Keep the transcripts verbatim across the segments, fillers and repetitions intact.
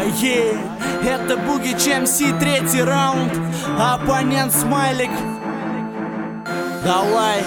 Yeah. Это Буги ЧМС, третий раунд. Оппонент Смайлик. Давай.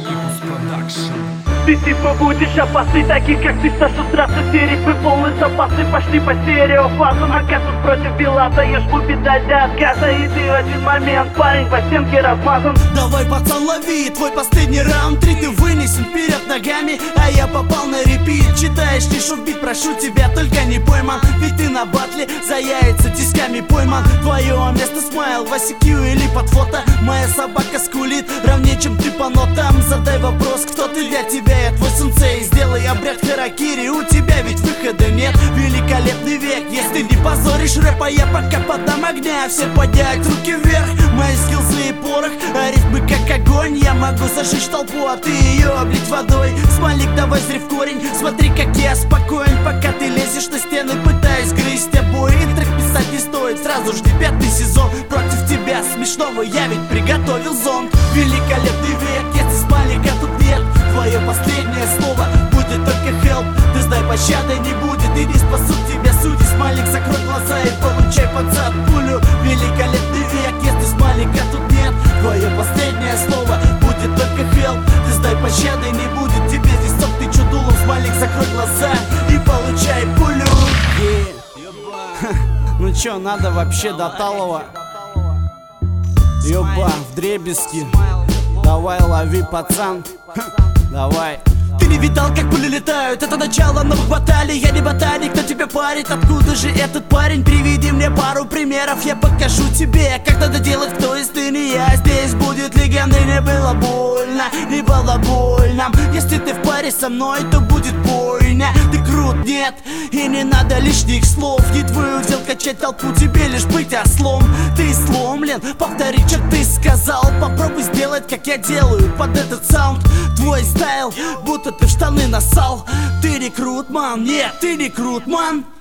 Ты типа будешь опасный, таких как ты, Саша, сразу серифы полные запасы. Пошли по стереофазам, оказывается против Билла. Даешь буби для отказа, и ты в один момент, парень, по стенке размазан. Давай, пацан, лови, твой последний раунд. Три ты вынесен вперед ногами, а я попал на репит. Читаешь стишок бит, прошу тебя, только не пойман. Ведь ты на батле за яйца тисками пойман. Твое место смайл, в ай си кью или под фото. Моя собака скулит равнее, чем ты по нотам. Задай вопрос, кто ты для тебя. Я твой сенсей, сделай обряд харакири. У тебя ведь выхода нет, великолепный век. Если не позоришь рэпа, я пока подам огня. Все поднять руки вверх, мои скиллсы и порох, а рифмы как огонь. Я могу зажечь толпу, а ты ее облить водой. Смайлик, давай зри в корень, смотри, как я спокоен. Пока ты лезешь на стены, пытаюсь грызть обои. Трек писать не стоит, сразу жди пятый сезон. Против тебя смешного я ведь приготовил зонт. Великолепный век, если Смайлика тут нет. Твое последнее слово будет только help. Ты знай, пощады не будет, и не спасут тебя судьи. Смайлик, закрой глаза и получай под зад пулю. Великолепный век, если Смайлика тут нет. Твое последнее слово будет только help. Ты знай, пощады не будет, тебе здесь сок, ты чудулом. Смайлик, закрой глаза и получай пулю. Yeah. Ну чё, надо вообще до талого. Ёба, вдребезги. Давай, лови, пацан. Давай. Ты не видал, как пули летают? Это начало новых баталий. Я не ботаник, кто тебя парит? Откуда же этот парень? Приведи мне пару примеров, я покажу тебе, как надо делать, кто из ты не я. Здесь будет легендой, не было больно, не было больно. Если ты в паре со мной, то будет бойня. Ты крут, нет, и не надо лишних слов. Не твой удел качать толпу, тебе лишь быть ослом. Ты сломлен, повтори, что ты сказал. Попробуй сделать, как я делаю, под этот саунд. Твой стайл, будто ты в штаны нассал. Ты не крут, ман, нет, ты не крут, ман.